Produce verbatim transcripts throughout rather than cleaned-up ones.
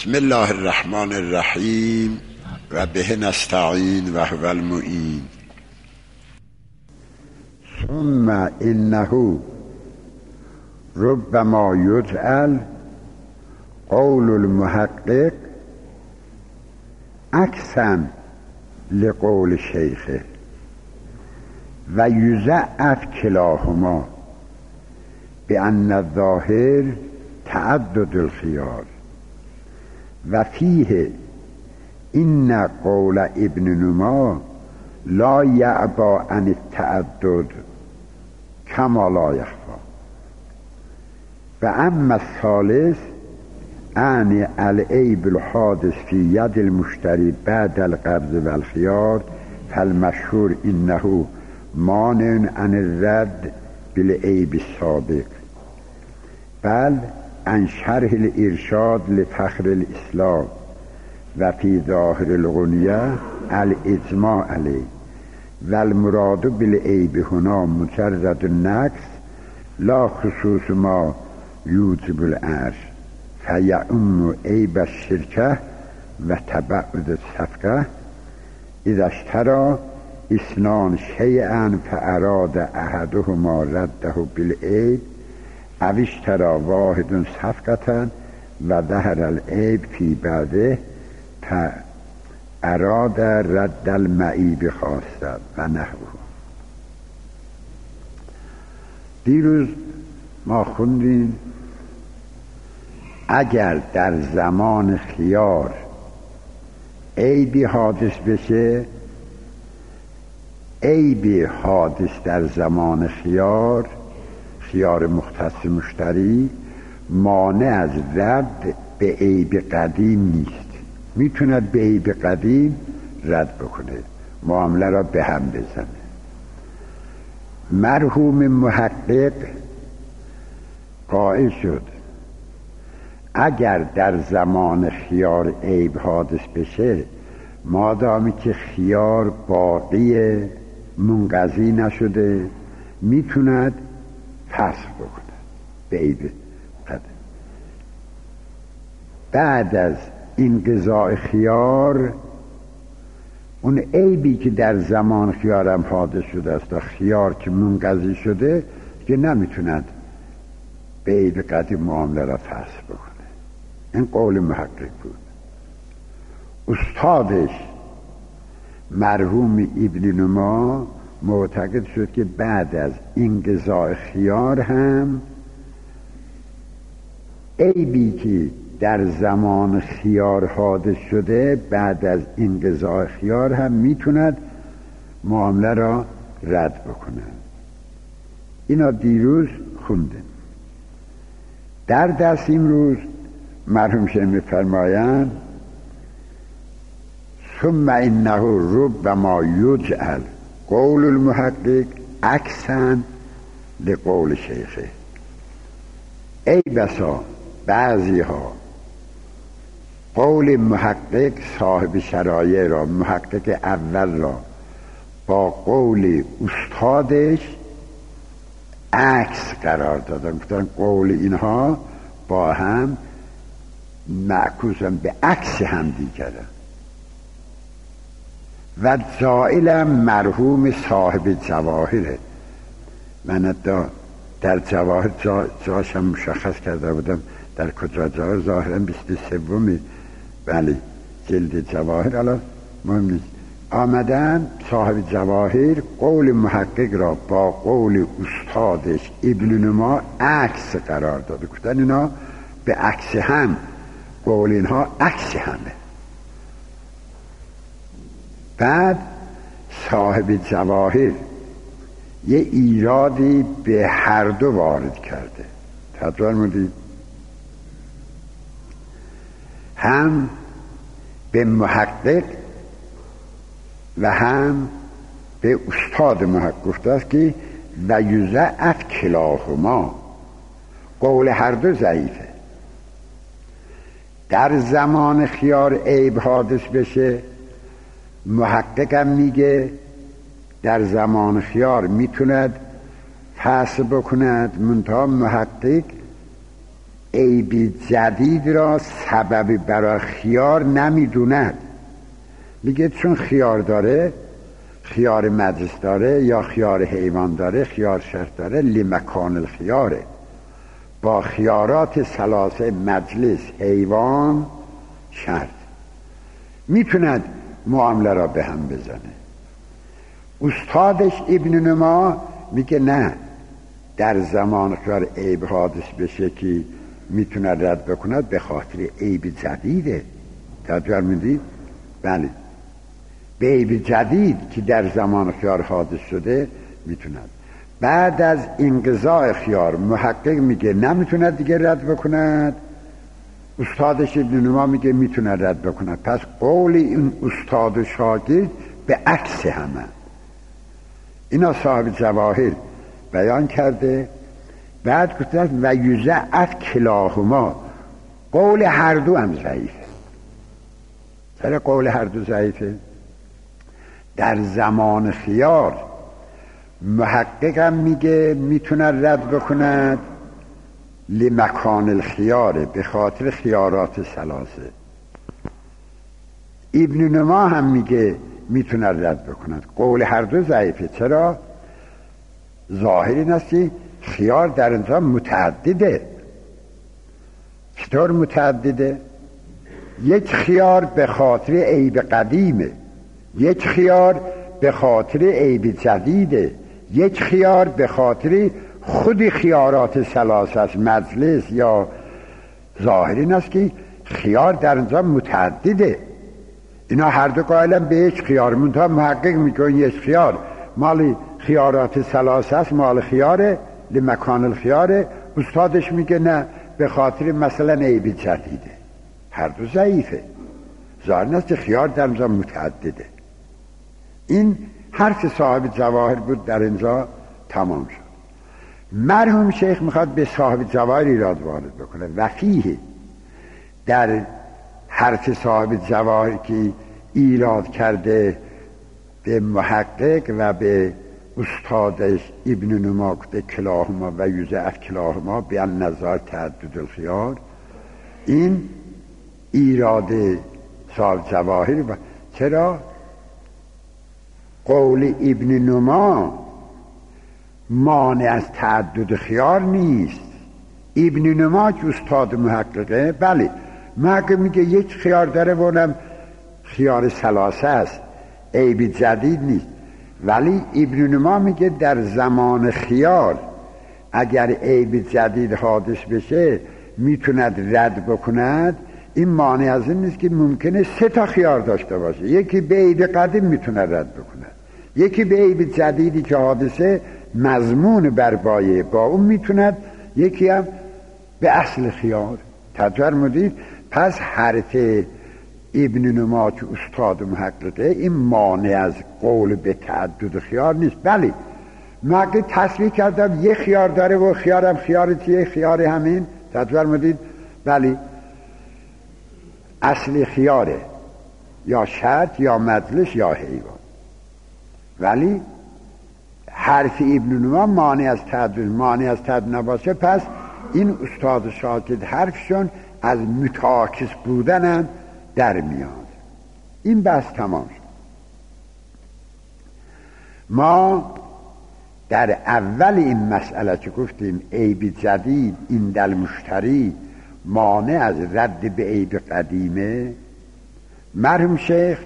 بسم الله الرحمن الرحیم و به نستعین و هو المعین. ثم انه ربما یجعل قول المحقق عکسا لقول شیخه و یضعف کلاهما بأن الظاهر تعدد الخيار و فیه این قول ابن نما لا یعبا عن التعدد کما لا یخفا. و اما الثالث عن العیب الحادث فی ید المشتری بعد القبض و الخیار فالمشهور انه مانع عن الرد بالعیب السابق، بل عن شرح الارشاد لفخر الاسلام و فی ظاهر الغنیه الاجماع علیه و المراد بالعیب هنا مجرد النقص لا خصوص ما یوجب العرش فیعم عیب الشرکه و تبعد الصفقه اذا اشترى اثنان شیئا فاراد احدهما رده بالعیب او اشترى واحد صفقة و ظهر العیب فی بعده فاراد رد المعیب خاصه و نحوه. دیروز ما خوندیم اگر در زمان خیار عیبی حادث بشه، عیبی حادث در زمان خیار خیار مختص مشتری مانع از رد به عیب قدیم نیست، میتوند به عیب قدیم رد بکنه، معامله را به هم بزنه. مرحوم محقق قائل شد اگر در زمان خیار عیب حادث بشه، مادامی که خیار باقی منقضی نشده، میتوند فسخ بکنه به عیب قدیم. بعد از انقضاء خیار اون عیبی که در زمان خیارم حادث شده است و خیار که منقضی شده که نمیتوند به عیب قدیم معامله را فسخ بکنه. این قول محقق بود. استادش مرحوم ابن نما معتقد شد که بعد از انقضاء خیار هم عیبی که در زمان خیار حادث شده بعد از انقضاء خیار هم میتوند معامله را رد بکنه. اینا دیروز خونده. در درس امروز مرحوم شیخ میفرمایند ثم انه ربما یجعل قول المحقق عکسا لقول شیخه. ای بسا بعضی ها قول محقق صاحب شرایع را، محقق اول را، با قول استادش عکس قرار دادن، گفتن قول اینها با هم معکوسن، به عکس هم دیگرن. و زائلم مرحوم صاحب جواهره. من در جواهر جا جاشم مشخص کرده بودم در کجا جواهر، ظاهرا بیست و سومی ولی جلد جواهر، الان مهم نیست. آمدن صاحب جواهر قول محقق را با قول استادش ابن نما عکس قرار داده، گفتن اینا به عکس هم، قول اینها عکس همه. بعد صاحب جواهر یه ایرادی به هر دو وارد کرده. توجه فرمودید؟ هم به محقق و هم به استاد محقق گفته است که و یضعف کلاهما، قول هر دو ضعیفه. در زمان خیار عیب حادث بشه، محققم میگه در زمان خیار میتوند فسخ بکند، منتها محقق عیب جدید را سببی برای خیار نمیدوند. میگه چون خیار داره، خیار مجلس داره یا خیار حیوان داره، خیار شرط داره، لمکان الخیاره، با خیارات ثلاثه مجلس، حیوان، شرط میتوند معامله را به هم بزنه. استادش ابن نما میگه نه، در زمان خیار عیب حادث بشه که میتونه رد بکند به خاطر عیب جدیده. توجه میدید؟ بله، به عیب جدید که در زمان خیار حادث شده میتوند. بعد از انقضاء خیار محقق میگه نمیتوند دیگه رد بکند، استادش ابن نما میگه میتونه رد بکند. پس قول این استاد و شاگرد به عکس همه. اینا صاحب جواهر بیان کرده. بعد گفته و یوزعت کلاهما، قول هر دو هم ضعیفه. چرا قول هر دو ضعیفه؟ در زمان خیار محقق هم میگه میتونه رد بکند لمکان الخیاره، به خاطر خیارات ثلاثه. ابن نما هم میگه میتونه رد بکند. قول هر دو ضعیفه. چرا؟ ظاهر این است که خیار در اینجا متعدده. چطور متعدده؟ یک خیار به خاطر عیب قدیمه، یک خیار به خاطر عیب جدیده، یک خیار به خاطر خود خیارات ثلاثه است، مجلس یا ظاهر این است که خیار در اینجا متعدده. اینا هر دو قائلن به یک خیار، منتها محقق میگه یک خیار مال خیارات ثلاثه است، مال خیاره، لمکان الخیاره. استادش میگه نه، به خاطر مثلا عیب جدیده. هر دو ضعیفه. ظاهر است که خیار در اینجا متعدده. این حرف صاحب جواهر بود، در اینجا تمام شد. مرحوم شیخ میخواد به صاحب جواهر ایراد وارد بکنه. وفیه در حرف صاحب جواهر که ایراد کرده به محقق و به استادش ابن نما که کلاهما و یوزعت کلاهما به نظر تعدد الخیار، این ایراد صاحب جواهر. چرا؟ قول ابن نما مانع از تعدد خیار نیست. ابن نما که استاد محققه، بله محقق میگه یک خیار داره و اونم خیار ثلاثه است، عیب جدید نیست. ولی ابن نما میگه در زمان خیار اگر عیب جدید حادث بشه میتوند رد بکند. این مانع از این نیست که ممکنه سه تا خیار داشته باشه، یکی به عیب قدیم میتونه رد بکند، یکی به عیب جدیدی که حادثه مضمون بر بایه با اون میتوند، یکی هم به اصل خیار. توجه مدید؟ پس حرف ابن نما که استاد محققه این مانع از قول به تعدد خیار نیست. بله محقق تصریح کردم یه خیار داره و خیارم خیار چیه؟ خیار همین. توجه مدید؟ بله اصل خیاره، یا شرط یا مجلس یا حیوان. ولی حرف ابن نما مانع از تعدد مانع از تعدد نباشه، پس این استاد شاگرد حرفشون از متعاکس بودن در میاد. این بحث تمام شد. ما در اول این مسئله که گفتیم عیب جدید این دل مشتری مانع از رد به عیب قدیمه، مرحوم شیخ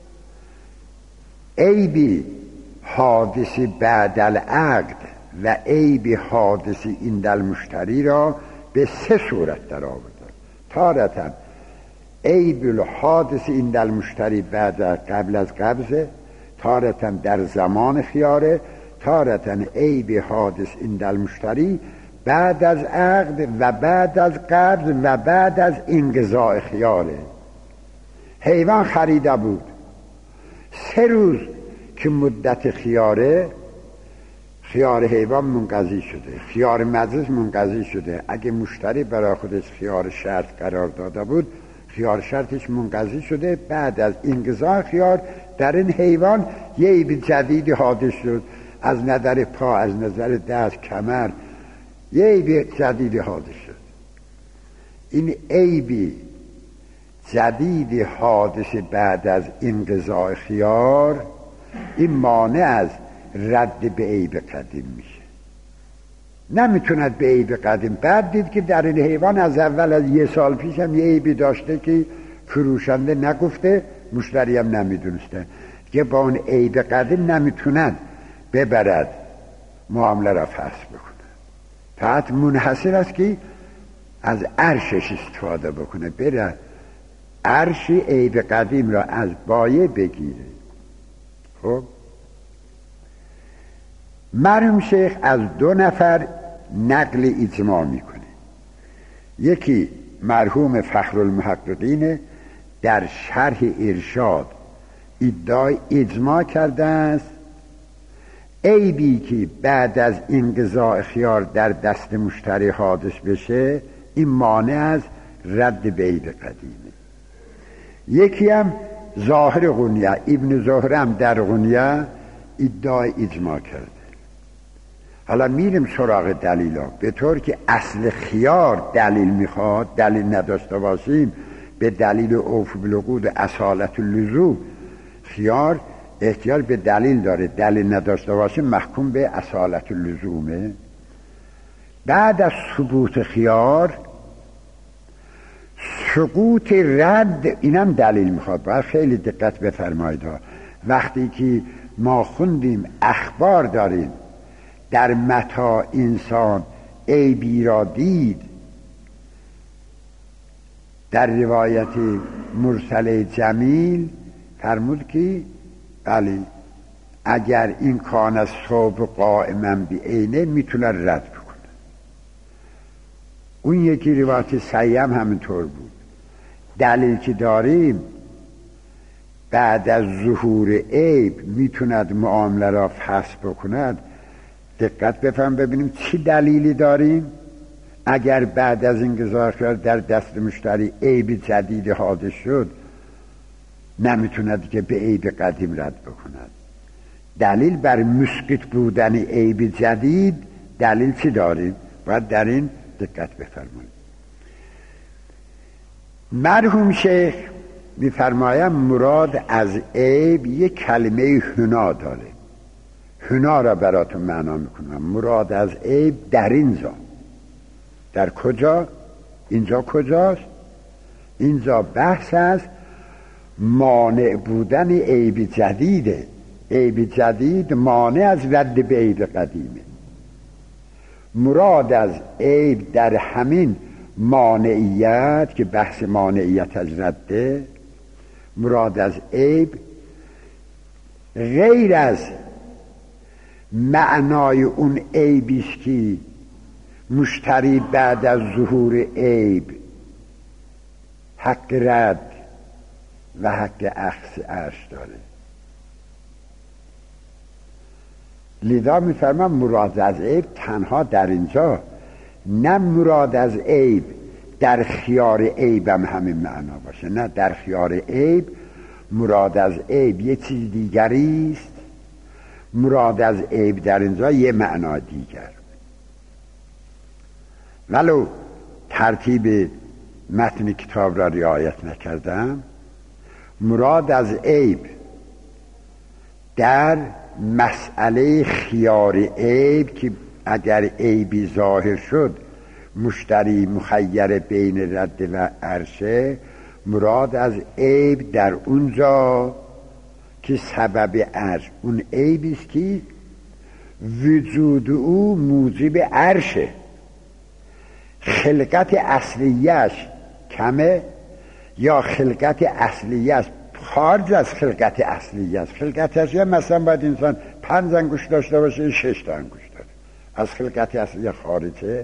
عیب حادث بعد العقد و عیب حادث این دل مشتری را به سه صورت در آورد. تارتاً عیب الحادث این دل مشتری بعد قبل از قبضه، تارتاً در زمان خیاره، تارتاً عیب حادث این دل مشتری بعد از عقد و بعد از قبض و بعد از انقضاء خیاره. حیوان خریده بود، سه روز که مدت خیاره، خیار حیوان منقضی شده، خیار مجلس منقضی شده. اگه مشتری برای خودش خیار شرط قرار داده بود، خیار شرطش منقضی شده. بعد از انقضاء خیار در این حیوان یه عیب جدیدی حادث شد، از نظر پا، از نظر دست، کمر، یه عیب جدیدی حادث شد. این عیبی جدید حادث بعد از انقضاء خیار، این مانع از رد به عیب قدیم میشه. نمیتوند به عیب قدیم. بعد دید که در این حیوان از اول از یه سال پیش هم یه عیبی داشته که فروشنده نگفته، مشتری هم نمیدونسته، که با اون عیب قدیم نمیتوند ببرد معامله را فسخ بکنه. فقط منحصر است که از عرشش استفاده بکنه، بره عرش عیب قدیم را از بایع بگیره. خب مرحوم شیخ از دو نفر نقل اجماع میکنه. یکی مرحوم فخرالمحققین در شرح ارشاد ادعای اجماع کرده است عیبی که بعد از انقضاء خیار در دست مشتری حادث بشه، این مانع از رد به عیب قدیمه. یکی هم ظاهر غنیه، ابن ظاهر هم در غنیه ادعای اجماع کرده. حالا میریم سراغ دلیلا، به طور که اصل خیار دلیل میخواد، دلیل نداشته باشیم به دلیل اوف بالعقود و اصالت اللزوم، خیار احتیاج به دلیل داره، دلیل نداشته باشیم محکوم به اصالت اللزومه. بعد از ثبوت خیار سقوط رد، اینم دلیل میخواد، باید خیلی دقت بفرمایید. وقتی که ما خوندیم اخبار داریم در متاع انسان عیبی را دید، در روایت مرسله جمیل فرمود که بله اگر این کان از صبح قائما بعینه میتونه رد بکنه. اون یکی روایت صحیح هم همینطور بود. دلیل که داریم بعد از ظهور عیب میتوند معامله را فسخ بکند. دقت بفهم ببینیم چی دلیلی داریم. اگر بعد از این انقضاء در دست مشتری عیب جدید حادث شد، نمیتوند که به عیب قدیم رد بکند. دلیل بر مسقط بودن عیب جدید دلیل چی داریم؟ باید در این دقت بفرمایید. مرحوم شیخ میفرمایم مراد از عیب یک کلمه حنا داره. حنا را براتون معنا میکنم. مراد از عیب در اینجا، در کجا؟ اینجا کجاست؟ اینجا بحث از مانع بودن عیب جدیده. عیب جدید مانع از رد به عیب قدیمه. مراد از عیب در همین مانعیت که بحث مانعیت از رده، مراد از عیب غیر از معنای اون عیبیست که مشتری بعد از ظهور عیب حق رد و حق اخذ عرش داره. لذا میفرمم مراد از عیب تنها در اینجا، نه مراد از عیب در خیار عیبم همین معنا باشه. نه، در خیار عیب مراد از عیب یه چیز دیگری است، مراد از عیب در اینجا یه معنا دیگر. ولو ترتیب متن کتاب را رعایت نکردم، مراد از عیب در مسئله خیار عیب که اگر عیبی ظاهر شد مشتری مخیر بین رد و عرشه، مراد از عیب در اونجا که سبب عرش اون عیبی است که وجود او موجب عرشه، خلقت اصلیش کمه یا خلقت اصلیش خارج از خلقت اصلی است. خلقت اصلی مثلا باید انسان پنج انگوش داشته باشه، شش تا انگوش داره، از خلقت اصلی خارجه.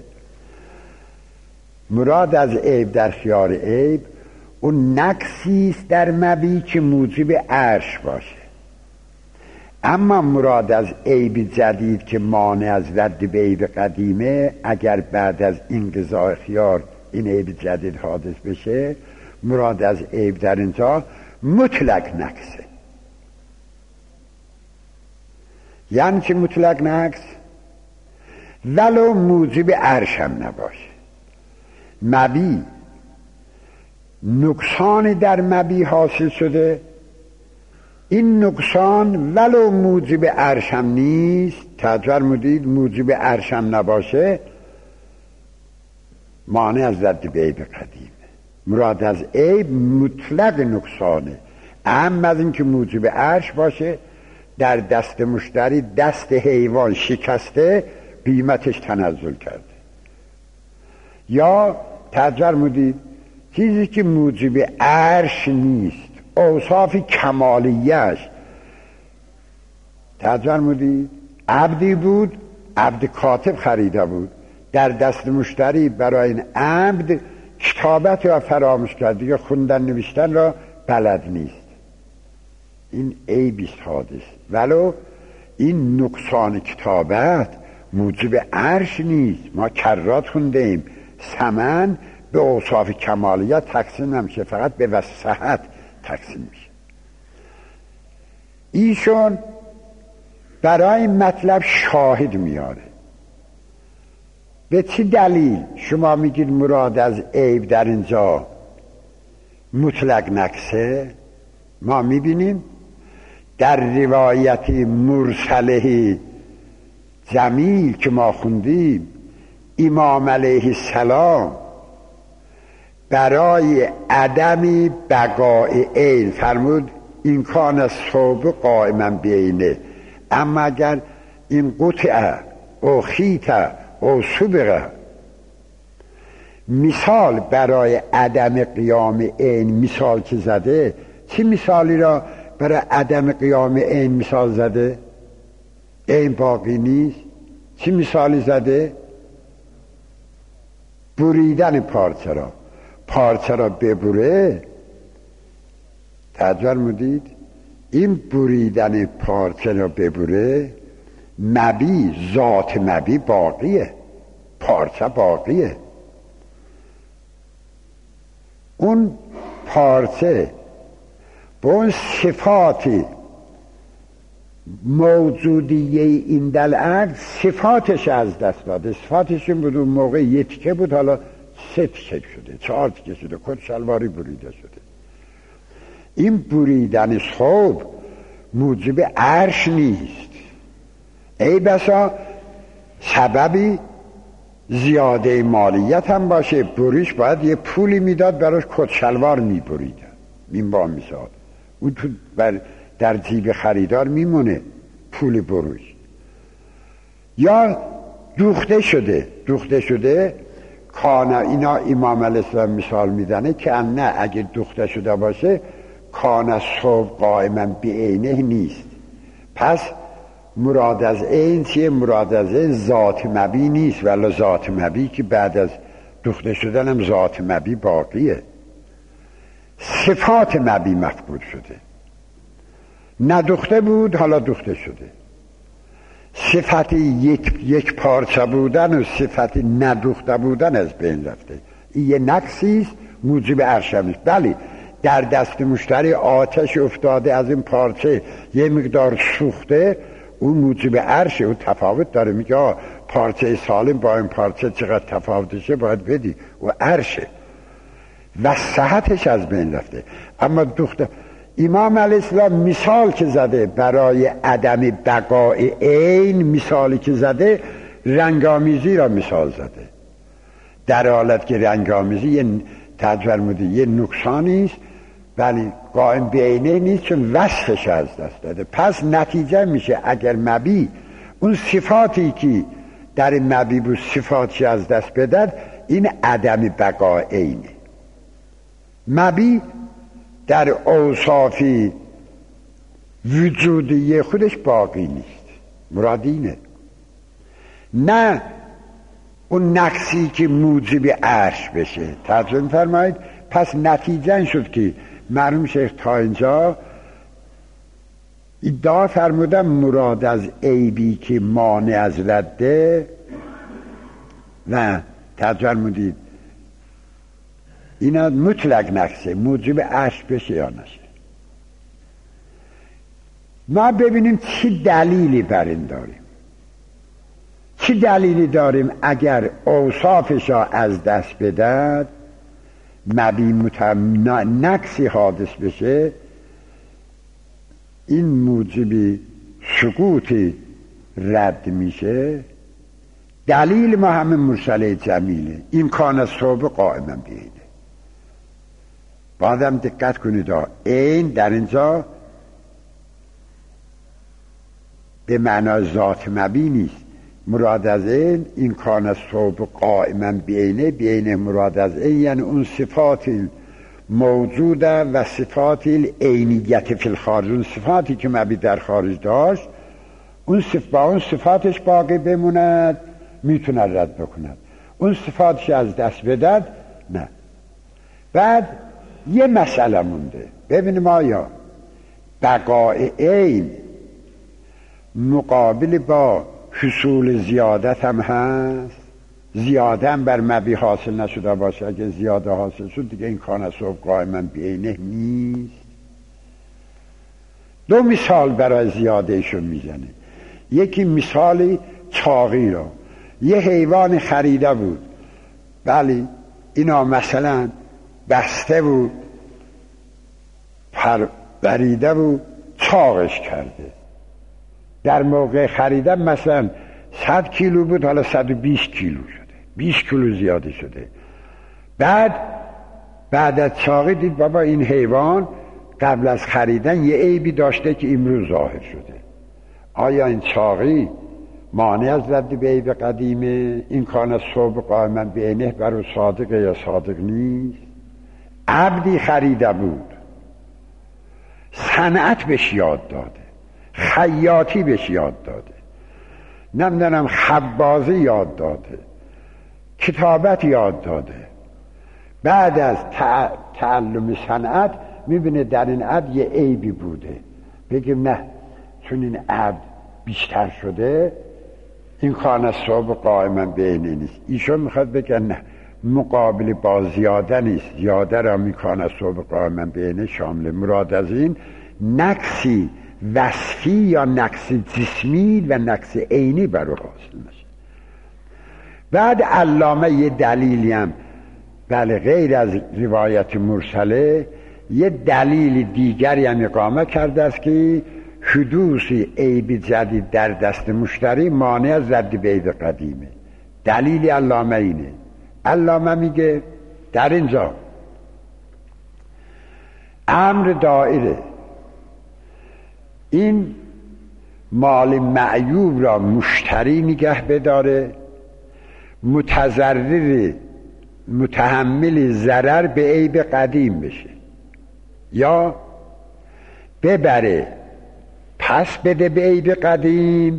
مراد از عیب در خیار عیب اون نقصی است در مبی که موجب عرش باشه. اما مراد از عیب جدید که مانع از رد به عیب قدیمه، اگر بعد از انقضاء خیار این عیب جدید حادث بشه، مراد از عیب در اینجا مطلق نقصه. یعنی که مطلق نقص ولو موجب عرش هم نباشه. مبی نقصانی در مبی حاصل شده، این نقصان ولو موجب عرشم نیست، توجه فرمودید، موجب عرشم نباشه، مانع از رد به عیب قدیم. مراد از عیب مطلق نقصانه، اهم از این که موجب عرش باشه. در دست مشتری دست حیوان شکسته، قیمتش تنزل کرده. یا توجه فرمودید، چیزی که موجب عرش نیست، اوصاف کمالیش. توجه فرمودید، عبدی بود، عبد کاتب خریده بود، در دست مشتری برای این عبد کتابت را فراموش کرد، دیگه خوندن نوشتن را بلد نیست. این عیبیست حادث، ولو این نقصان کتابت موجب عرش نیست. ما کرات خوندیم، ثمن به اوصاف کمالیت تقسیم نمیشه، فقط به وسعت تقسیم میشه. ایشون برای مطلب شاهد میاره. به چه دلیل شما میگید مراد از عیب در اینجا مطلق نقصه؟ ما میبینیم در روایت مرسله جمیل که ما خوندیم، امام علیه السلام برای عدم بقای عین فرمود این کان از صوب قائما بینه، اما اگر این قطعه او خیطه او سبقه، مثال برای عدم قیام عین مثال که زده، چه مثالی را برای عدم قیام عین مثال زده؟ عین باقی نیست. چه مثالی زده؟ بریدن پارچه را، پارچه را ببره. توجه فرمودید، این بریدن پارچه را ببره، مبی ذات مبی باقیه، پارچه باقیه. اون پارچه با اون صفاتی موجودیه این دلعق صفاتش از دست داده. صفاتش این بود اون موقع یک تیکه بود، حالا سه تیکه شده، چهار تیکه شده، کت شلواری بریده شده. این بریدن صوب موجب عرش نیست، ای بسا سببی زیاده مالیت هم باشه، بریش باید یه پولی میداد براش کت شلوار میبریدن. این با مثال اون تو بر در جیب خریدار میمونه پول بروش. یا دوخته شده، دوخته شده کانا، اینا امام علیه السلام مثال میدنه که نه اگه دوخته شده باشه کانا صوب قائما بی عینه نیست. پس مراد از عین چیه؟ مراد از عین ذات مبی نیست، ولی ذات مبی که بعد از دوخته شدن هم ذات مبی باقیه. صفات مبی مفقود شده، ندوخته بود حالا دوخته شده. صفت یک, یک پارچه بودن و صفت ندوخته بودن از بین رفته. این یه نقصیست موجب عرشم نیست. بله در دست مشتری آتش افتاده از این پارچه یه مقدار سوخته، اون موجب عرشه، اون تفاوت داره. میگه پارچه سالم با این پارچه چقدر تفاوتشه باید بدی، و عرشه و صحتش از بین رفته. اما دوخته. امام علیه السلام مثال که زده برای عدم بقای عین، مثالی که زده رنگامیزی را مثال زده، در حالت که رنگامیزی یه تجرمودی یه نقصانی است ولی قائم به عینه نیست، چون وصفش از دست داده. پس نتیجه میشه اگر مبی اون صفاتی که در این مبی بود صفاتش از دست بدد، این عدم بقای عینه. مبی در اوصافی وجودی خودش باقی نیست، مراد اینه، نه اون نقصی که موجب عرش بشه. ترجمه فرمایید. پس نتیجه شد که مرحوم شیخ تا اینجا ادعا فرمودن مراد از عیبی که مانع از رده و ترجمه فرمودید اینا مطلق نقصه موجب عرش بشه یا نشه. ما ببینیم چه دلیلی بر این داریم، چه دلیلی داریم اگر اوصافش را از دست بدد مبی متهم نقصی حادث بشه، این موجب سقوطی رد میشه. دلیل ما همه مرسله جمیله، این کان صبح قائما بینه. بعدم دقت کنید، این در اینجا به معنای ذات مبی نیست. مراد از این این کان صبح قائما بینه، بینه مراد از این یعنی اون صفات موجوده و صفات عینیت فی الخارج، اون صفاتی که مبی در خارج داشت، اون صف با اون صفاتش باقی بموند، میتونه رد بکند. اون صفاتش از دست بدد نه. بعد یه مسئله مونده، ببینیم آیا بقای عین مقابل با حصول زیادت هم هست؟ زیاده هم بر مبی حاصل نشده باشه، اگه زیاده حاصل شد دیگه این کان صبح قائما بعینه نیست. دو مثال برای زیاده ایشون میزنه. یکی مثالی چاقی رو، یه حیوان خریده بود، بلی اینا مثلا بسته بود، پر بریده بود، چاقش کرده. در موقع خریدن مثلا صد کیلو بود، حالا صد و بیست کیلو شده، بیست کیلو زیاده شده. بعد بعد از چاقی دید بابا این حیوان قبل از خریدن یه عیبی داشته که امروز ظاهر شده. آیا این چاقی مانع از رد به عیب قدیمه؟ این کان صبح قائما بعینه برای صادق یا صادق نیست؟ عبدی خریده بود، صنعت بهش یاد داده، خیاطی بهش یاد داده، نمیدونم خبازی یاد داده، کتابت یاد داده. بعد از تعلم صنعت میبینه در این عبد یه عیبی بوده، بگیم نه چون این عبد بیشتر شده این کان صبح قائما بعینه نیست. ایشون میخواد بگن نه، مقابل با زیاده نیست، زیاده را می کان صبح قائما بعینه شامل. مراد از این نقصی وصفی یا نقص جسمی و نقص عینی برو حاصل نشه. بعد علامه یه دلیلی هم، بله غیر از روایت مرسله، یه دلیل دیگری هم اقامه کرده است که حدوث عیب جدید در دست مشتری مانع از رد به عیب قدیمه. دلیل علامه اینه. علامه میگه در اینجا امر دائره، این مال معیوب را مشتری نگه بداره، متضرر متحمل ضرر به عیب قدیم بشه، یا ببره پس بده به عیب قدیم،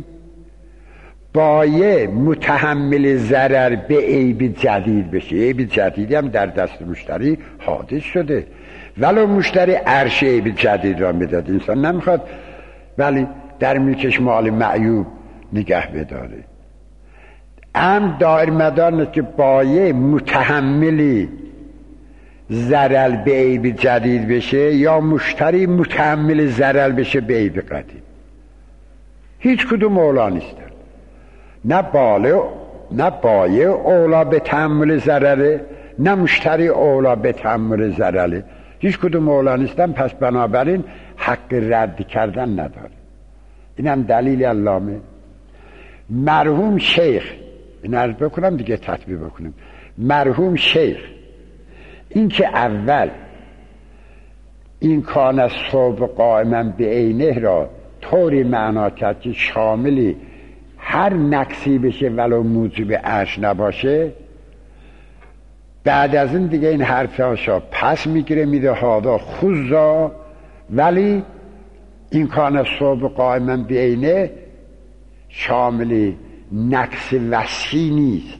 بایه متحمل ضرر به عیب جدید بشه. عیب جدیدی هم در دست مشتری حادث شده، ولو مشتری عرش عیب جدید را میداد، انسان نمیخواد ولی در ملکش مال معیوب نگه بداره. ام دایر مدار که بایه متحملی ضرر به عیب جدید بشه یا مشتری متحمل ضرر بشه به عیب قدیم. هیچ کدوم اولا نیستن، نه باله نه بایه اولا به تحمل ضرره، نه مشتری اولا به تحمل ضرره. هیچ کدوم اولا نیستن، پس بنابراین حق رد کردن نداره. این هم دلیل علامه. مرحوم شیخ، این عرض بکنم دیگه تطبیق بکنیم. مرحوم شیخ این که اول این کان از صبح قائما به عینه را طوری معنا کرد که شاملی هر نقصی بشه ولو موجب عرش نباشه، بعد از این دیگه این حرفاشا پس میگیره میده هادا خوزا، ولی این کان صبح قائما به عینه شامل نقص وصفی نیست،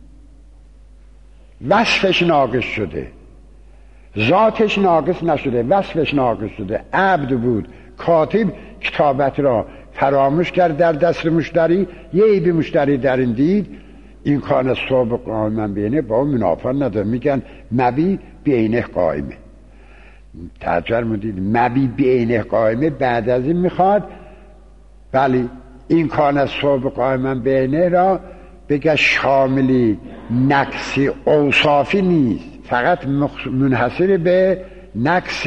وصفش ناقص شده، ذاتش ناقص نشده، وصفش ناقص شده. عبد بود، کاتب کتابت را فراموش کرد در دست مشتری، یه عیب مشتری در این دید، این کان صبح قائما بینه با اون منافات نداره، میگن مبی بینه قائمه. ترجمه مدید مبی بینه قائمه، بعد از این میخواد بلی این کان صبح قائما بینه را بگه شاملی نقصی اوصافی نیست، فقط منحصر به نقص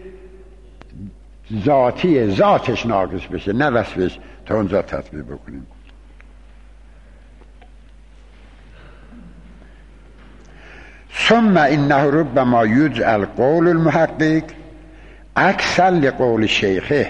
ذاتی، ذاتش ناقص بشه، نه وصفش. تا اونجا تطبیق بکنیم. ثم انه ربما یجعل قول المحقق اکثر لقول شیخه.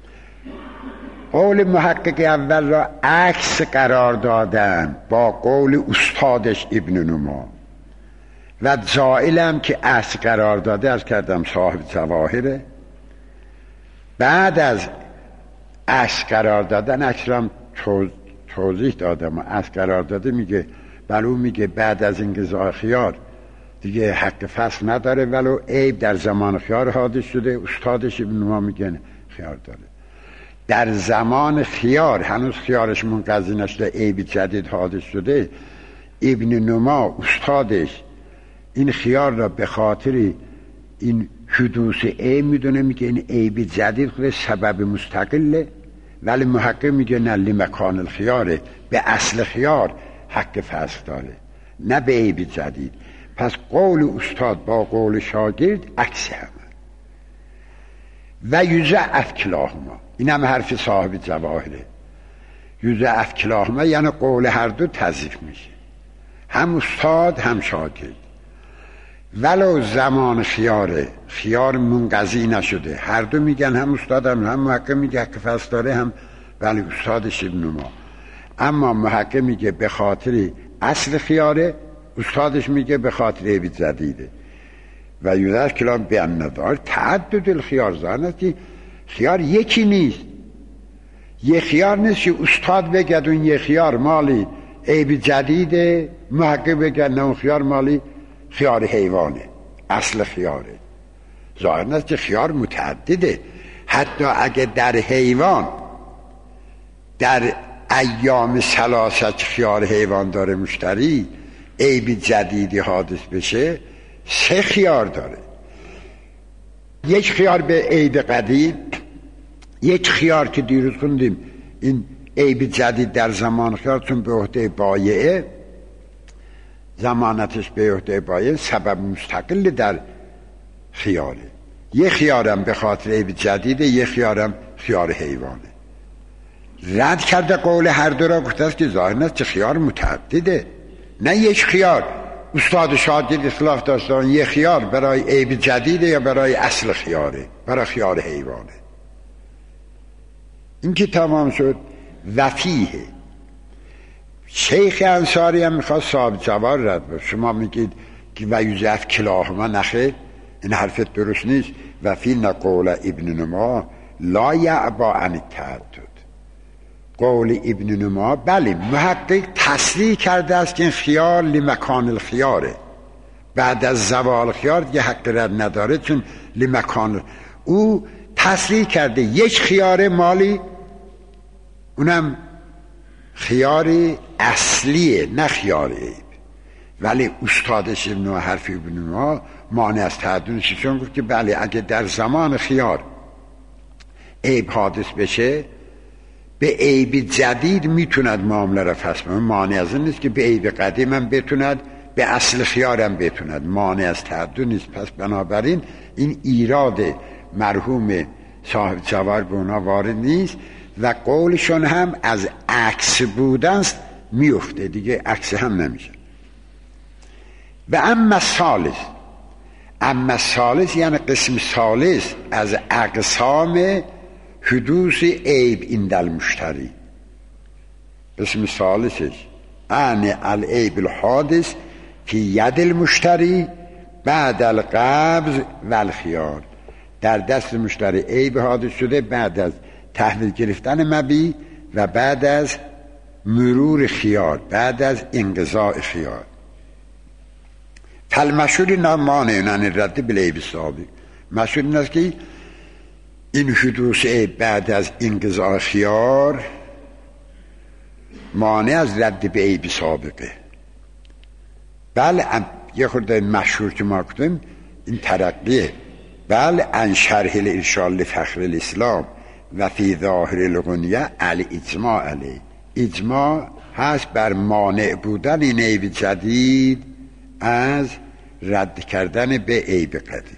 قول محقق اول را عکس قرار دادن با قول استادش ابن نما، و زائلم که عکس قرار داده از کردم صاحب جواهره. بعد از عکس قرار دادن اکرام توضیح دادم و عکس قرار داده میگه بلو میگه بعد از انقضاء خیار دیگه حق فصل نداره، ولو عیب در زمان خیار حادث شده. استادش ابن نما میگن خیار داره. در زمان خیار هنوز خیارش منقضی نشده، عیب جدید حادث شده. ابن نما استادش این خیار را به خاطر این حدوث عیب میدونه، میگه این عیب جدید خودش سبب مستقله، ولی محقق میگه نه، لمکان الخیاره، به اصل خیار حق فصل داره، نه به عیب جدید. پس قول استاد با قول شاگرد عکس همه. و یضعف کلاهما، این هم حرف صاحب جواهره. یضعف کلاهما یعنی قول هر دو تضعیف میشه، هم استاد هم شاگرد. ولو زمان خیاره، خیار منقضی نشده، هر دو میگن، هم استاد هم هم محقق میگه که فصل داره، هم ولی استادش ابن نما. اما محقق میگه به خاطر اصل خیاره، استادش میگه به خاطر عیب جدیده. و یوزش کلام بیان ندار تعدد الخیار زانه که خیار یکی نیست. یه خیار نیست که استاد بگد اون یه خیار مالی عیب جدیده، محقق بگد نه اون خیار مالی خیار حیوانه، اصل خیاره. ظاهر نیست که خیار متعدده. حتی اگه در حیوان در ایام ثلاثه خیار حیوان داره مشتری، عیب جدیدی حادث بشه، سه خیار داره. یک خیار به عیب قدیم، یک خیار که دیروز خوندیم این عیب جدید در زمان خیار چون به عهده بایعه، زمانتش به عهده بایعه، سبب مستقل در خیاره. یک خیارم به خاطر عیب جدیده، یک خیارم خیار حیوانه. رد کرده قول هر دو را، گفته است که ظاهر نیست که خیار متعدده، نه یک خیار. استاد شاگرد اختلاف داشتن یک خیار برای عیب جدیده یا برای اصل خیاره، برای خیار حیوانه. این که تمام شد. وفیه شیخ انصاری هم میخواد صاحب جوار رد بود. شما میگید که و یوزف کلاهما، نخیر، این حرفت درست نیست. وفی نقول ابن نما لا یعبا عن التعدد. قول ابن نما بله محقق تصریح کرده است که این خیار لمکان الخیاره، بعد از زوال خیار یه حق رد نداره، چون لمکان او تصریح کرده یک خیار مالی، اونم خیار اصلیه نه خیار عیب. ولی استادش ابن نما، حرف ابن نما مانع از تعددش، چون گفت که بله اگه در زمان خیار عیب حادث بشه، به عیب جدید میتوند معامله را فسخ کنه. مانع از این نیست که به عیب قدیم هم بتوند، به اصل خیار هم بتوند، مانع از تعدد نیست. پس بنابراین این ایراد مرحوم صاحب جوار به اونا وارد نیست و قولشون هم از عکس بودن میفته، دیگه عکس هم نمیشه. و اما ثالث، اما ثالث یعنی قسم ثالث از اقسام حدوث عیب این المشتری، قسم ثالثش ان العیب الحادث فی ید المشتری بعد القبض و الخیار. در دست مشتری عیب حادث شده بعد از تحویل گرفتن مبیع و بعد از مرور خیار، بعد از انقضاء خیار. فالمشهور نمانع عن الرد بالعیب سابق. مشهور این است که این حدوث عیب بعد از انقضاء خیار مانع از رد به عیب سابقه. بله یه خورده مشهور که ما کردیم این ترقیه. بله ان شرح الارشاد لفخر الاسلام و فی ظاهر الغنیه علی اجماع علی. اجماع هست بر مانع بودن این عیب جدید از رد کردن به عیب قدیم.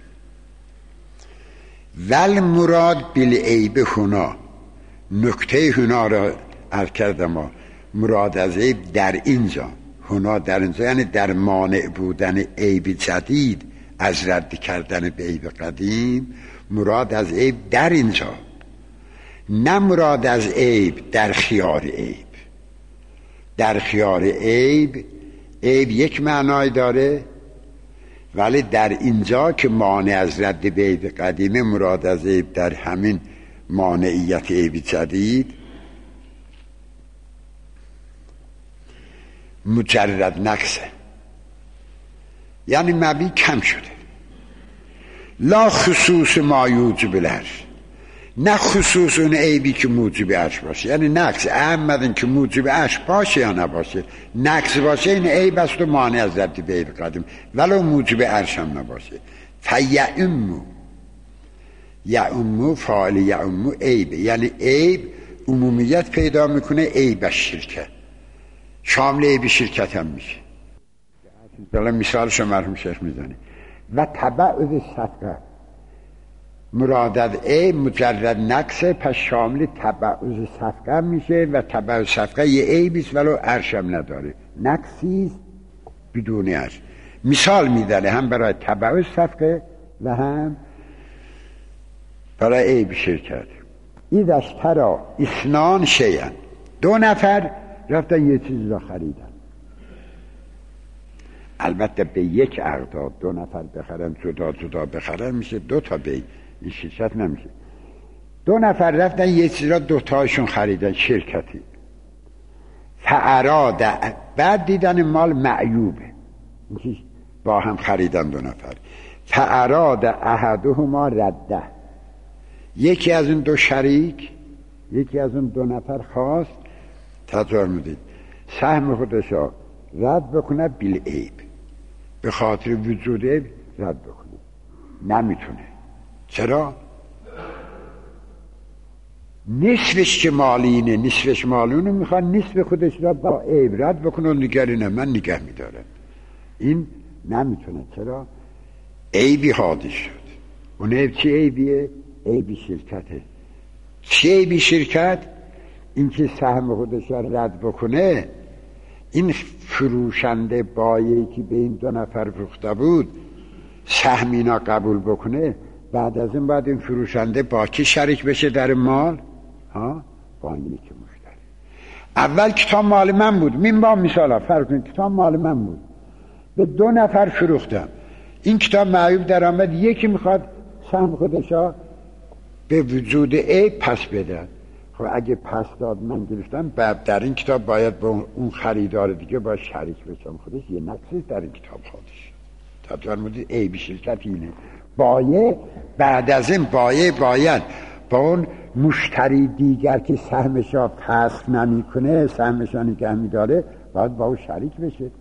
ول مراد بالعیب هنا، نکته هنا را عرض کردم، مراد از عیب در اینجا، هنا در اینجا یعنی در مانع بودن عیب جدید از رد کردن به عیب قدیم. مراد از عیب در اینجا، نه مراد از عیب در خیار عیب. در خیار عیب عیب یک معنای داره، ولی در اینجا که مانع از رد به عیب قدیمه، مراد از عیب در همین مانعیت عیب جدید مجرد نقصه، یعنی مبی کم شده. لا خصوص ما یوجب العرش، نه خصوص اون عیبی که موجب عرش باشه، یعنی نقص احمدن که موجب عرش باشه یا نباشه، نقص باشه این عیب است و مانع از رد به عیب قدیم، ولو موجب عرش هم نباشه. فیعمو، یعمو فاعل یعمو عیب، یعنی عیب عمومیت پیدا میکنه، عیب شرکت شامل عیب شرکت هم میشه. مثلا مثالش مرحوم شیخ میزنه. و تبعض صدقه، مراد از عیب مجرد نقصه، پس شامل تبعض صدقه میشه و تبعض صدقه یه عیبیست ولو عرش هم نداره، نقصیست بدون عرش. مثال میدنه هم برای تبعض صدقه و هم برای عیب شرکت. اذا اشتری اثنان شیئا، دو نفر رفتن یه چیز را خریدن، البته به یک عقد دو نفر بخرن، جدا جدا بخرن میشه دو تا بی، این شرکت نمیشه. دو نفر رفتن یه چیز را دو تاشون خریدن، شرکتی. فاراد، بعد دیدن مال معیوبه، با هم خریدن دو نفر. فاراد احدهما رده، یکی از اون دو شریک، یکی از اون دو نفر خواست تظاهر میدید سهم خودشا رد بکنه بالعیب، به خاطر وجود عیب رد بکنه، نمیتونه. چرا؟ نصفش که مالینه، نصفش مالونه، میخواد نصف خودش را با عیب رد بکنه و نگرینه من نگه میدارم، این نمیتونه. چرا؟ عیبی حادث شد. اون عیب چه عیبیه؟ عیبی شرکته. چه عیبی شرکت؟ این که سهم خودش را رد بکنه، این فروشنده بایعی که به این دو نفر فروخته بود سهم اینا قبول بکنه، بعد از این بعد این فروشنده با کی شریک بشه در مال؟ ها؟ با اینی که مشتری. اول کتاب مال من بود، من با مثالا فرق کنید، کتاب مال من بود، به دو نفر فروختم، این کتاب معیوب در آمد، یکی میخواد سهم خودشا به وجود عیب پس بده. خب اگه پس داد من گرفتم، بعد در این کتاب باید با اون خریدار دیگه باید شریک بشم، خودش یه نقصی در این کتاب خودش. تا فرمودید عیب شرکت اینه. بایع بعد از این بایع باید با اون مشتری دیگر که سهمش را فسخ نمی کنه، سهمش را نگه می داره، باید با اون شریک بشه.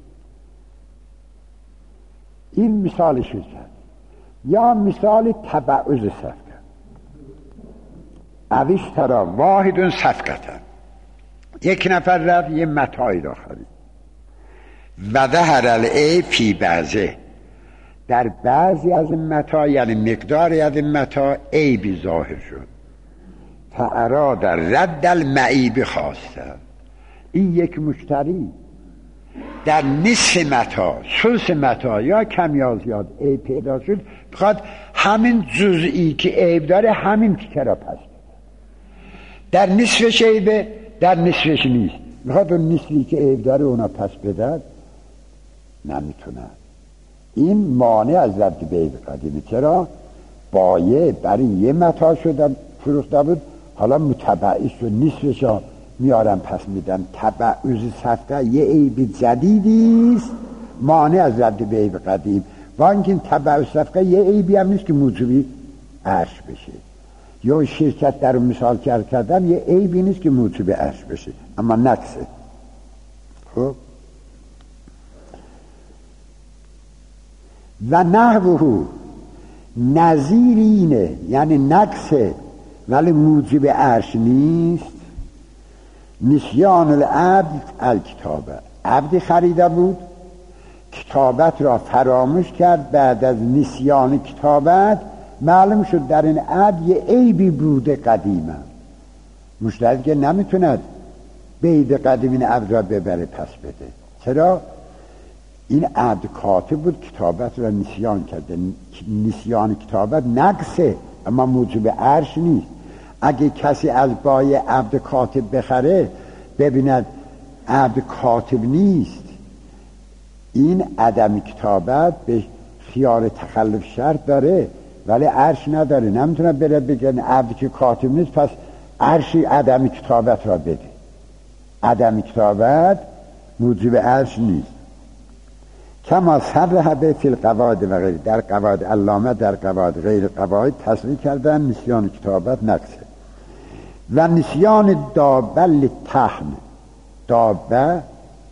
این مثال شرکت. یا مثال تبعض صفقه. اویشترا واحدون صفقتا، یک نفر رفت یه متاعی را خرید و ظهر العیب فی بعضه، در بعضی از این متاع یعنی مقداری از این متاع عیبی ظاهر شد. فاراد رد المعیب خواسته، این یک مشتری در نصف متاع، ثلث متاع یا کم یا زیاد عیب پیدا شد، بخواد همین جزئی که عیب داره همین تیکه را پس بده. در نصفش عیبه، در نصفش نیست، میخواد اون نصفی که عیب داره اونا پس بده، نمیتونه. این مانع از رد به عیب قدیمه. چرا؟ بایع برای یه متاع شدن فروخته بود، حالا متبعیش و نصفش ها میارن پس میدن. تبعض صفقه یه عیب جدیدیست مانع از رد به عیب قدیم، و اینکه این تبعض صفقه یه عیبی هم نیست که موجبی عرش بشه. یا شرکت در مثال کردم یه عیبی نیست که موجب عرش بشه، اما نقصه. خب و نحوه نظیر اینه، یعنی نقصه ولی موجب عرش نیست. نسیان العبد الکتابه، عبدی خریده بود کتابت را فراموش کرد، بعد از نسیان کتابت معلوم شد در این عبد یه عیبی بوده قدیما. مشتری که نمیتوند بید قدیم این عبد را ببره پس بده. چرا؟ این عبد کاتب بود، کتابت را نسیان کرده. نسیان کتابت نقصه، اما موجب عرش نیست. اگه کسی از بای عبد کاتب بخره ببیند عبد کاتب نیست، این عدم کتابت به خیار تخلف شرط داره ولی عرش نداره. نمیتونه بره بگن عبد که کاتب نیست پس عرشی عدم کتابت را بده. عدم کتابت موجب عرش نیست. کما صرح به فی القواعد و غیر، در قواعد علامه در قواعد غیر قواعد تصریح کردن نسیان کتابت نقصه. و نسیان دابه للتحن، دابه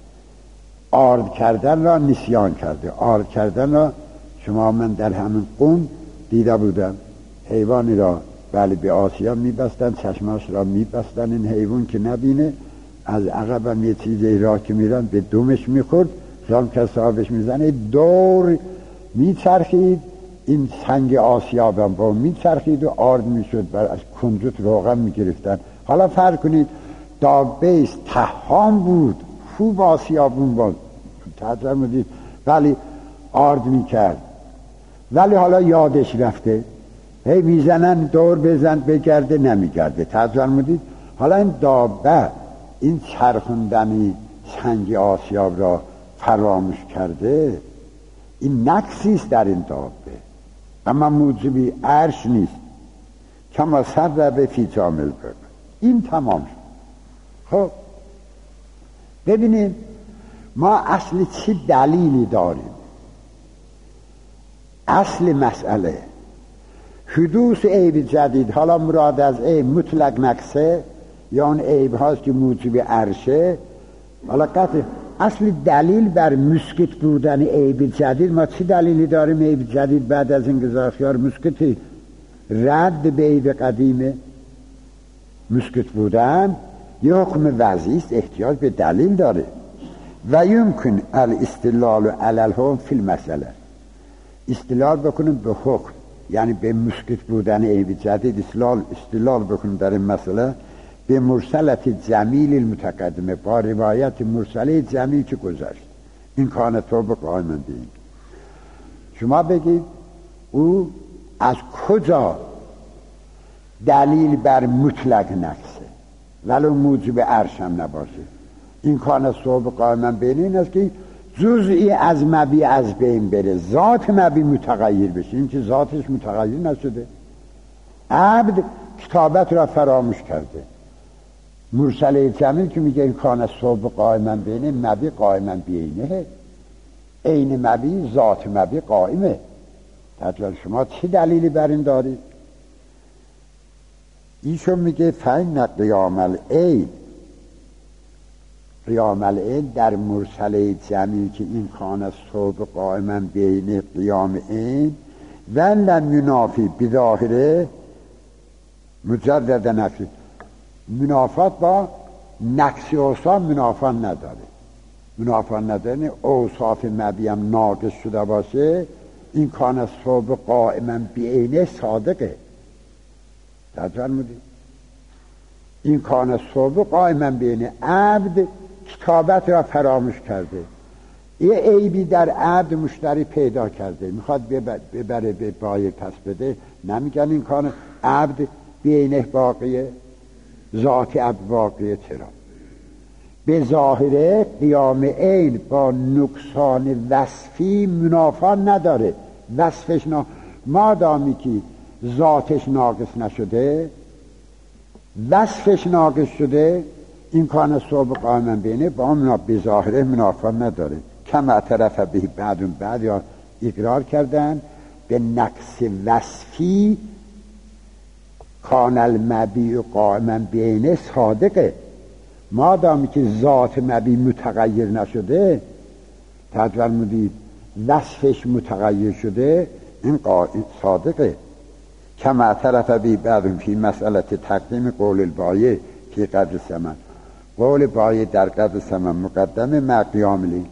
آرد کردن را نسیان کرده. آرد کردن را شما من در همین قوم دیده بودم، حیوانی را بله به آسیا میبستن، چشماش را میبستن، این حیوان که نبینه از عقبم یه چیزی را که میرن به دومش میخورد، زم که صاحبش میزنه دور میچرخید، این سنگ آسیابم با میچرخید و آرد میشد، بر از کنجوت روغن میگرفتن. حالا فرق کنید دابه است تهام بود، خوب آسیابون بود، تحضر مدید ولی آرد میکرد، ولی حالا یادش رفته، هی میزنن دور بزن بگرده نمیگرده، تحضر مدید. حالا این دابه این چرخوندنی سنگ آسیاب را فراموش کرده، این نقصیست در این دابه اما موجبی عرش نیست. کما سر به فی جامل برد. این تمام شد. خب ببینیم ما اصل چه دلیلی داریم. اصل مسئله حدوث عیب جدید، حالا مراد از عیب مطلق نقصه یا اون عیب هاست که موجب عرشه. حالا قطع اصل دلیل بر مسکت بودن عیب جدید، ما چه دلیلی داریم عیب جدید بعد از این گزارخیار مسکتی رد به عیب قدیمه؟ مسکت بودن یه حکم وضعی است، احتیاج به دلیل داره. و یمکن الاستدلال علی الحکم فی المسئله، استدلال بکنیم به حکم، یعنی به مسکت بودن عیب جدید استدلال استدلال بکنیم در این مسئله به مرسلت جمیل المتقدمه، با روایت مرسله جمیل که گذشت. این کانه تو به قائمن دیم. شما بگید او از کجا دلیل بر مطلق نقصه ولو موجب عرش هم نباشه؟ این کانه تو به قائمن بین این است که جزئی از مبی از بین بره، ذات مبی متغیر بشه. این که ذاتش متغیر نشده، عبد کتابت را فراموش کرده. مرسله جمیل که میگه این کان صبح قائمن بینه، مبی قائمن بینه، عین مبی ذات مبی قائمه. تطلال شما چه دلیلی بر این دارید؟ ایشون میگه فین قیام العین، قیام العین در مرسله جمیل که این کان صبح قائمن بینه قیام عین ولن ینافی بظاهره مجرد نفی، منافات با نقص اوصاف منافات نداره. منافات نداره اوصاف مبی هم ناقص شده باشه، این کان صبح قائما بعینه صادقه. تجربه مودید این کان صبح قائما بعینه، عبد کتابت را فراموش کرده، یه عیبی در عبد مشتری پیدا کرده، میخواد ببره به بای پس بده، نمیگن این کان عبد بعینه باقیه، ذات عبد واقعه. چرا؟ به ظاهره قیام عین با نقصان وصفی منافات نداره. وصفش نا... مادامی که ذاتش ناقص نشده، وصفش ناقص شده، این کان صبح قائما بینه با منا... به ظاهره منافات نداره. کم اعترف به بعدون بعد یا اقرار کردن به نقص وصفی کان المبی قائما بینه صادقه. مادامی که ذات مبی متغیر نشده، تدور مدید وصفش متغیر شده، این قائم صادقه. کما اعترف بی بعدون فی مسئله تقدیم قول البایه که قدر سمن، قول بایه در قدر سمن مقدمه مع قیام لی،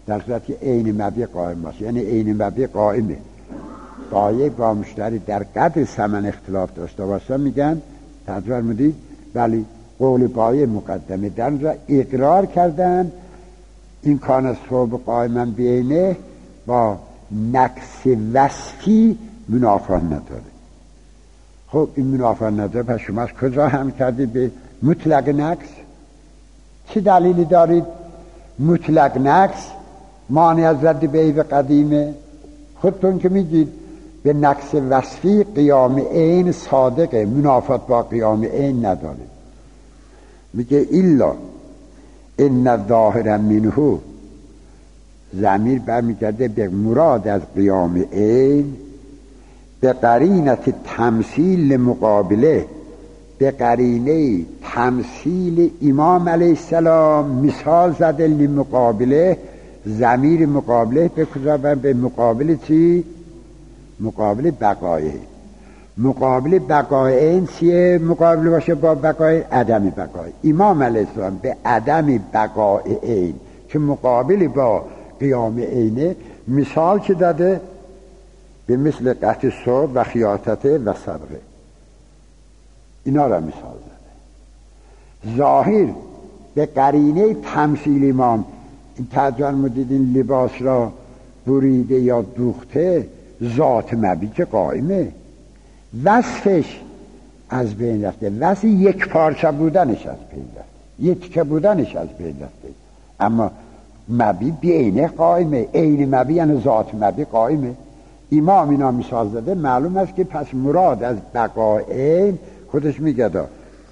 در صورتی که عین مبی قائم باشه، یعنی عین مبی قائمه، بایع با مشتری در قدر ثمن اختلاف داشته باشه میگن تجربه مدید ولی قول بایع مقدمه. در اونجا اقرار کردن این کان صوب قائما بینه با نقص وصفی منافات نداره. خب این منافات نداره، پس شما از کجا هم کردید به مطلق نقص؟ چه دلیلی دارید مطلق نقص مانع از رد به عیب قدیمه؟ خودتون که میگید به نقص وصفی قیام عین صادقه، منافات با قیام عین نداره. میگه الا ان الظاهر منه، ضمیر برمیگرده به مراد از قیام عین، به قرینت تمثیل مقابله، به قرینه تمثیل امام علیه السلام مثال زده لمقابله، ضمیر مقابله به کجا؟ به مقابل چی؟ مقابل بقایه. مقابل بقای این چیه؟ مقابل باشه با بقای عدم بقای. امام علیه السلام به عدم بقای این که مقابل با قیام اینه مثال که داده به مثل قطع صبح و خیاطت و صبره، اینا را مثال زده. ظاهر به قرینه تمثیل امام، این ترجمه دیدین لباس را بریده یا دوخته، ذات مبی که قائمه، وصفش از بین رفته، وصف یک پارچه بودنش از بین رفته، یک که بودنش از بین رفته، اما مبی بی عینه قائمه. عین مبی یعنی ذات مبی قائمه. امام اینا مثال زده، معلوم است که پس مراد از بقای خودش میگه دا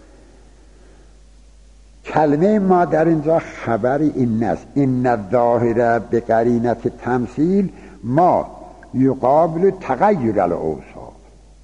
کلمه ما در اینجا خبر این است، این الظاهر به قرینت تمثیل ما یقابل تغییر الاوصاف.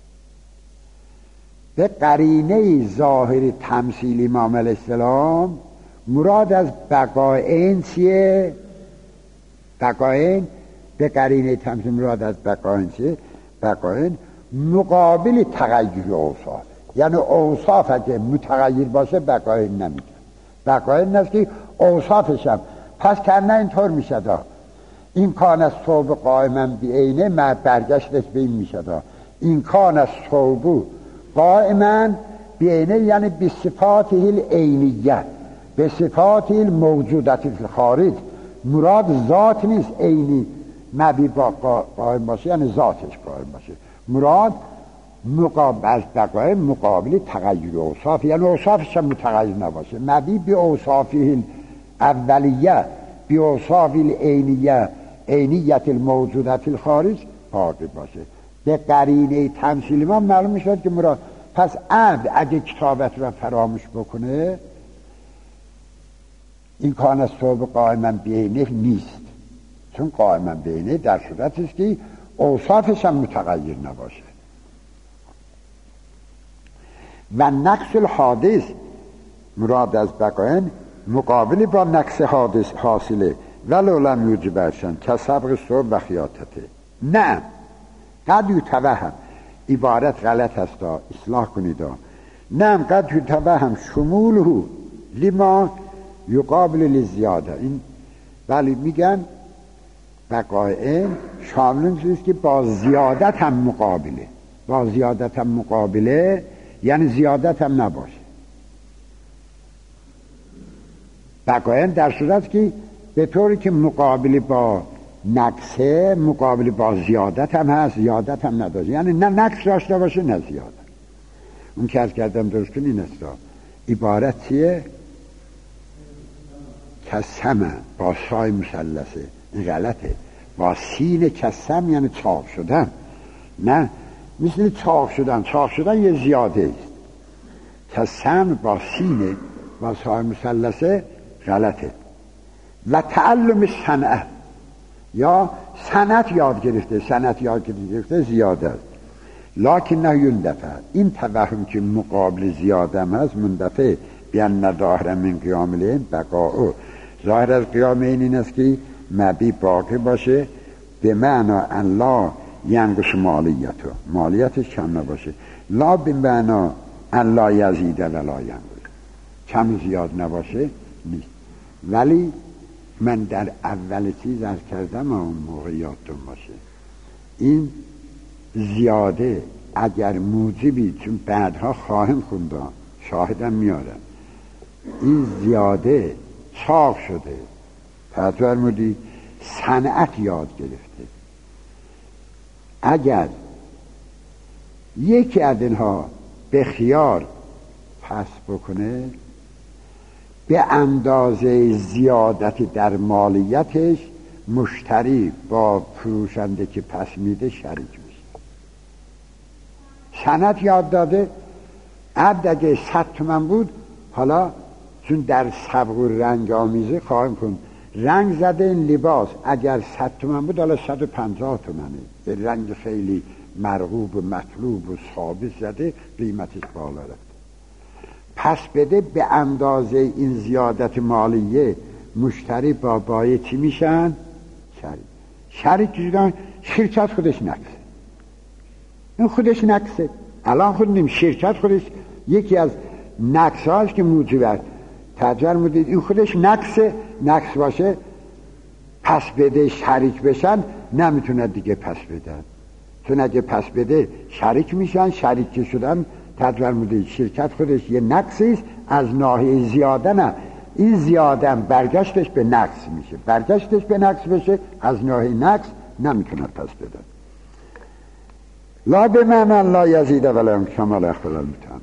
به قرینه ظاهر تمثیل امام علیه السلام مراد از بقای این چیه؟ بقای این به قرینه تمثیل مراد از بقای این چیه؟ بقای این مقابل تغییر اوصاف، یعنی اوصاف اگه متغیر باشه بقای این نمیده. بقای این است که اوصافش هم پس کنه اینطور میشه دا این کان از صوب قائما بی عینه، ما برگشتش به این میشه دا این کان از صوب قائما بی عینه یعنی به صفات العینیه، به صفات الموجودت الخارج. مراد ذات نیست عینی مبی با قائم باشه یعنی ذاتش قائم باشه، مراد مقابل از بقای مقابل تغییر اوصاف، یعنی اوصافش هم متغیر نباشه. مبی به اوصافه اولیه به اوصاف العینیه عینیت الموجودت الخارج باقی باشه. به قرینه تمثیل ما معلوم میشد که مراد پس عبد اگه کتابت را فراموش بکنه این کان از صوب قائما بینه نیست، چون قائما بینه در صورت است که اوصافش هم متغیر نباشه. و نقص الحادث مراد از بقاین مقابل با نقص حادث حاصله ولو لم یوجبشن که سبق صبح و خیاطته. نه قد یتوهم، عبارت غلط هست، اصلاح کنید. نه قد یتوهم شموله لما یقابل لزیاده، این ولی میگن بقاین شامل نیست که با زیادت هم مقابله، با زیادت هم مقابله یعنی زیادت هم نباشه. بقاین در صورت که به طوری که مقابل با نقصه مقابل با زیادت هم هست، زیادت هم نداشته، یعنی نه نقص داشته باشه نه زیادت. اون که از کردم درست کنی نستا عبارت چیه؟ کسمه با سای مثلثه، این غلطه. با سین کسم یعنی چاق شدن، نه مثل چاق شدن. چاق شدن یه زیاده است. کسم با سین با سای مثلثه غلطه. و تعلم صنعت یا صنعت یاد گرفته، صنعت یاد گرفته زیاده است. لکن نه یندفع، این توهم که مقابل زیاده هم هست مندفع بیان نداره من قیام لین بقاء. ظاهر از قیام این این است که مبی باقی باشه به معنا ان لا ینقص مالیته، مالیتش کم نباشه. لا به معنا ان لا یزید ولا ینقص، کم زیاد نباشه نیست. ولی من در اول چیز از کردم اون موقع یادتون باشه، این زیاده اگر موجبی، چون بعدها خواهم خوندم شاهدم میارم، این زیاده چاق شده، فرمودی صنعت یاد گرفته. اگر یکی از اینها به خیار پس بکنه، به اندازه زیادت در مالیتش مشتری با فروشنده که پس میده شریک میشه. صنعت یاد داده، عبد اگه صد تومن بود، حالا چون در سبق و رنگ آمیزه خواهیم کن، رنگ زده این لباس اگر صد تومن بود حالا صد و پنجاه تومنه، به رنگ خیلی مرغوب و مطلوب و ثابت زده، قیمتش بالا رفته. پس بده به اندازه این زیادت مالیه مشتری با بایه چی میشن؟ شریک. شریک شدن، شرکت خودش نقصه، این خودش نقصه. الان خود نیم شرکت خودش یکی از نقص هاست که موجب تجار مدید، این خودش نقصه. نقص باشه پس بده شریک بشن، نمیتونه دیگه پس بدن، چون اگه پس بده شریک میشن، شریک شدن تجار مدید شرکت خودش یه نقصیست از ناحیه زیاده. نه، این زیاده برگشتش به نقص میشه، برگشتش به نقص بشه از ناحیه نقص نمیتونه پس بدن. لا بمعنی لا یزید ولا ینقص ولا یخفض المتهم.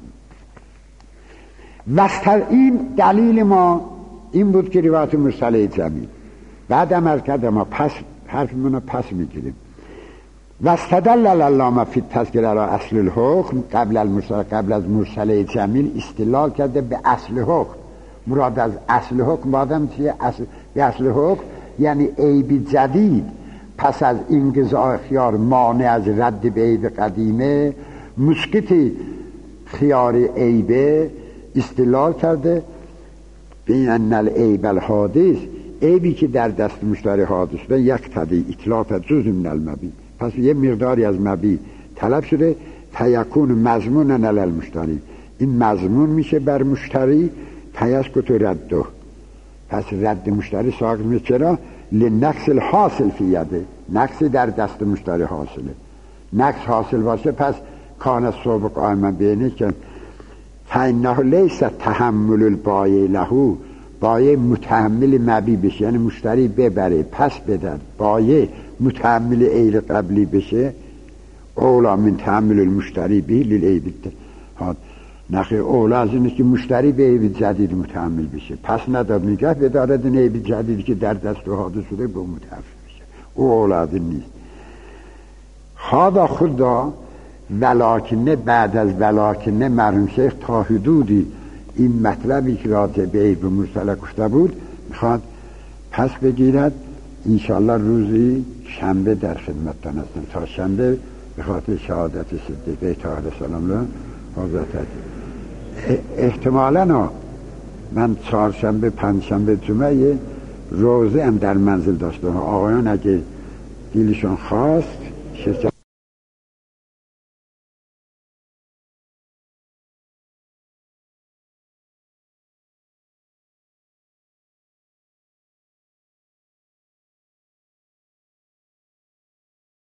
وستر این دلیل ما این بود که روایت مرسله جمیل بعدم از کردم ما پس حرفمون پس میگیریم. واستدل العلامه فی التذکرة علی اصل الحکم قبل المرسله، قبل از مرسله جمیل استدلال کرده به اصل حکم. مراد از اصل حکم بادم چیه؟ اصل به اصل حکم یعنی عیب جدید پس از انقضاء خیار مانع از رد به عیب قدیمه، مسکت خیار عیبه استدلال کرده به ان العیب الحادث، عیبی که در دست مشتری حادث شده یک تدی اطلاف جزء من المبیع، پس یه مقداری از مبیع طلب شده، فیکون مضمونا علی المشتری، این مضمون میشه بر مشتری، فیسکت رده، پس رد مشتری ساقط میشه. چرا؟ لنقص الحاصل فی یده، نقص در دست مشتری حاصله، نقص حاصل باشه پس کان الصوب قائما بینه که فانه لیس تحمل البایع له، بایع متحمل مبیع بشه یعنی مشتری ببره پس بدن، بایع متحمل عیب قبلی بشه، اولا من تحمل المشتری به للعیب ها، نخیر اولا از اینه که مشتری به عیب جدید متحمل بشه، پس نداد نگه بدارد این عیب جدیدی که در دست و حادث شده به متحمل بشه، او اولا از این نیست. خدا خدا ولکنه بعد از ولکنه مرحوم شیخ تا حدودی این مطلبی که راجع به عیب مرسله گفته بود میخواد پس بگیرد. انشاءالله روزی شنبه در خدمتتان هستم، تا شنبه به خاطر شهادت صدیقه طاهره سلام الله حضرت. احتمالاً من چهارشنبه پنجشنبه جمعه روزه هم در منزل داشتم، آقایان اگه دیلشون خواست شرکت